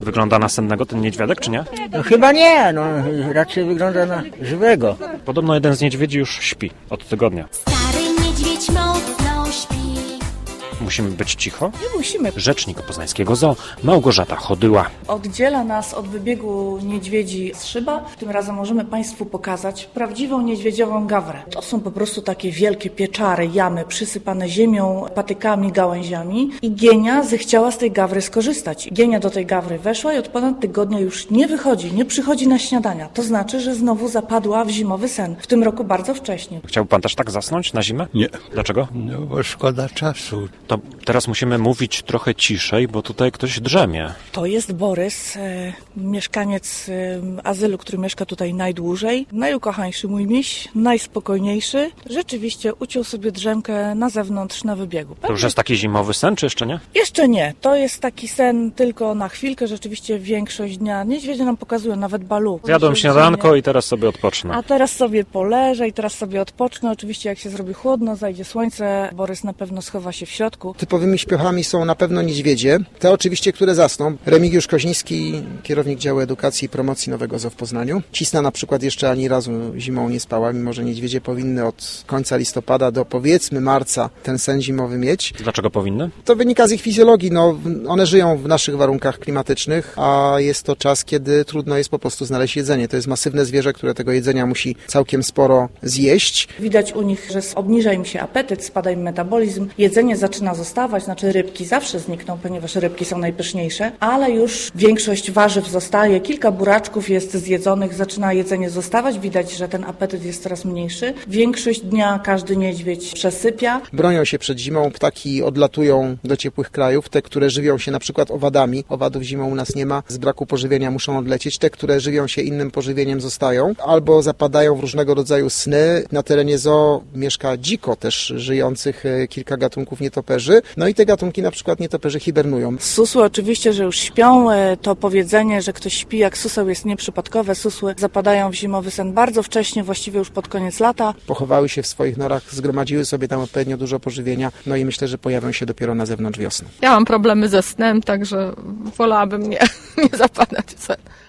Wygląda na sennego ten niedźwiadek, czy nie? No chyba nie, no raczej wygląda na żywego. Podobno jeden z niedźwiedzi już śpi od tygodnia. Stary niedźwiedź mocno śpi. Musimy być cicho. Nie musimy. Rzecznik Poznańskiego Zoo Małgorzata Chodyła. Oddziela nas od wybiegu niedźwiedzi z szyba. Tym razem możemy Państwu pokazać prawdziwą niedźwiedziową gawrę. To są po prostu takie wielkie pieczary, jamy przysypane ziemią, patykami, gałęziami. I Gienia zechciała z tej gawry skorzystać. Gienia do tej gawry weszła i od ponad tygodnia już nie wychodzi, nie przychodzi na śniadania. To znaczy, że znowu zapadła w zimowy sen. W tym roku bardzo wcześnie. Chciałby pan też tak zasnąć na zimę? Nie. Dlaczego? No bo szkoda czasu. To teraz musimy mówić trochę ciszej, bo tutaj ktoś drzemie. To jest Borys, mieszkaniec azylu, który mieszka tutaj najdłużej. Najukochańszy mój miś, najspokojniejszy. Rzeczywiście uciął sobie drzemkę na zewnątrz, na wybiegu. To już jest taki zimowy sen, czy jeszcze nie? Jeszcze nie. To jest taki sen tylko na chwilkę. Rzeczywiście większość dnia. Niedźwiedzie nam pokazują, nawet balu. Zjadłem śniadanko i teraz sobie odpocznę. A teraz sobie poleżę i teraz sobie odpocznę. Oczywiście jak się zrobi chłodno, zajdzie słońce, Borys na pewno schowa się w środku. Typowymi śpiochami są na pewno niedźwiedzie. Te oczywiście, które zasną. Remigiusz Koźniński, kierownik działu edukacji i promocji Nowego Zoo w Poznaniu. Cisna na przykład jeszcze ani razu zimą nie spała, mimo że niedźwiedzie powinny od końca listopada do powiedzmy marca ten sen zimowy mieć. Dlaczego powinny? To wynika z ich fizjologii. No, one żyją w naszych warunkach klimatycznych, a jest to czas, kiedy trudno jest po prostu znaleźć jedzenie. To jest masywne zwierzę, które tego jedzenia musi całkiem sporo zjeść. Widać u nich, że obniża im się apetyt, spada im metabolizm. Jedzenie zaczyna zostawać, znaczy rybki zawsze znikną, ponieważ rybki są najpyszniejsze, ale już większość warzyw zostaje, kilka buraczków jest zjedzonych, zaczyna jedzenie zostawać, widać, że ten apetyt jest coraz mniejszy. Większość dnia każdy niedźwiedź przesypia. Bronią się przed zimą, ptaki odlatują do ciepłych krajów, te, które żywią się na przykład owadami, owadów zimą u nas nie ma, z braku pożywienia muszą odlecieć, te, które żywią się innym pożywieniem zostają, albo zapadają w różnego rodzaju sny. Na terenie zoo mieszka dziko też żyjących kilka gatunków nietoperzy, no i te gatunki na przykład nietoperzy hibernują. Susły oczywiście, że już śpią, to powiedzenie, że ktoś śpi jak suseł jest nieprzypadkowe, susły zapadają w zimowy sen bardzo wcześnie, właściwie już pod koniec lata. Pochowały się w swoich norach, zgromadziły sobie tam odpowiednio dużo pożywienia, no i myślę, że pojawią się dopiero na zewnątrz wiosną. Ja mam problemy ze snem, także wolałabym nie zapadać w sen.